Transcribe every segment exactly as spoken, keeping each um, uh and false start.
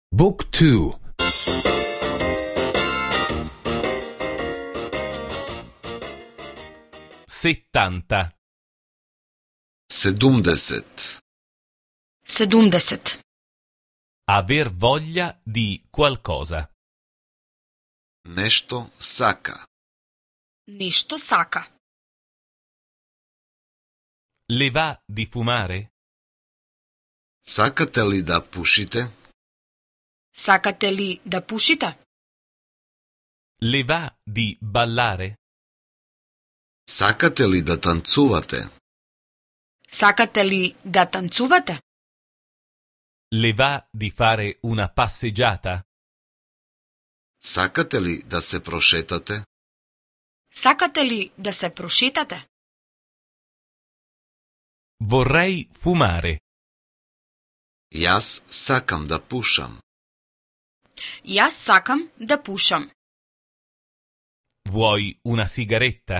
Book two. settanta. Sedumdeset. Sedumdeset. Aver voglia di qualcosa. Nešto saka. Nešto saka. Le va di fumare? Sakate li da pušite? Sakate li da pušite? Le va di ballare? Sakate li da tancuvate? Sakate li da tancuvate? Le va di fare una passeggiata? Sakate li da se prošetate? Sakate li da se prošetate? Vorrei fumare. Jaz sakam da pušam. Jaz sakam da pušam. Vuoi una sigaretta?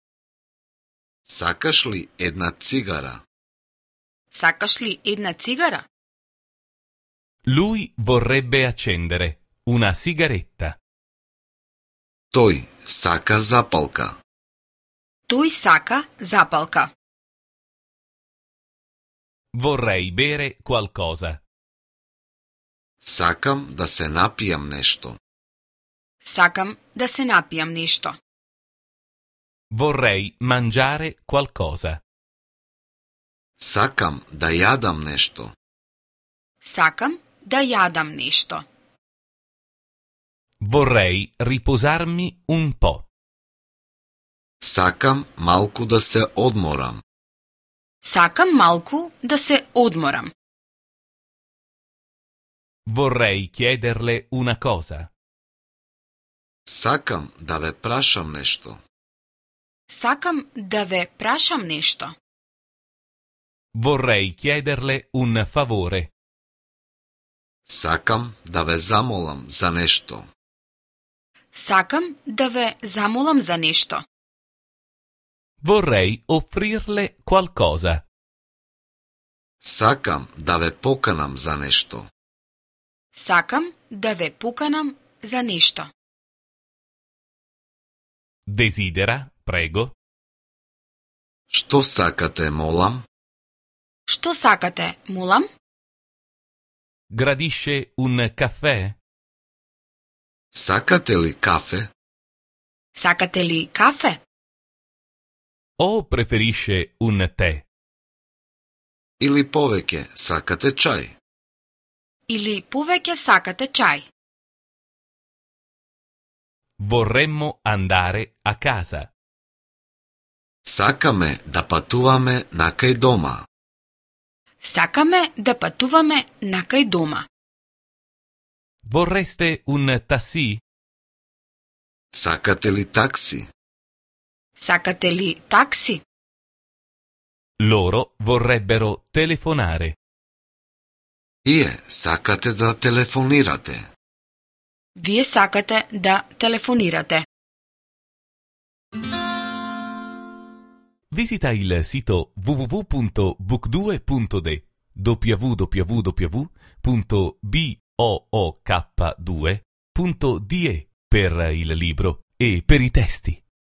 Sakaš li една cigara? Sakaš li една cigara? Lui vorrebbe accendere una sigaretta. Той сака запалка. Той сака запалка. Vorrei bere qualcosa. Сакам да се напијам нешто. Сакам да се напијам нешто. Vorrei mangiare qualcosa. Сакам да јадам нешто. Сакам да јадам нешто. Vorrei riposarmi un po'. Сакам малку да се одморам. Сакам малку да се одморам. Vorrei chiederle una cosa. Сакам да ве прашам нешто. Сакам да ве прашам нешто. Vorrei chiederle un favore. Сакам да ве замолам за нешто. Сакам да ве замолам за нешто. Vorrei offrirle qualcosa. Сакам да ве поканам за нешто. Сакам да ве поканам за нешто. Desidera, prego. Што сакате, молам? Што сакате, молам? Gradisce un caffè? Сакате ли кафе? Сакате ли кафе? O preferisce un tè? Или повеќе сакате чај? Или повеќе сакате чај? Vorremmo andare a casa. Сакаме да патуваме накај дома. Сакаме да патуваме накај дома. Vorreste un taxi? Сакате ли такси? Сакате ли такси? Loro vorrebbero telefonare. Ие сакате да телефонирате. Вие сакате да телефонирате. Visita il sito w w w punto book due punto d w w w punto book due punto d e per il libro e per i testi.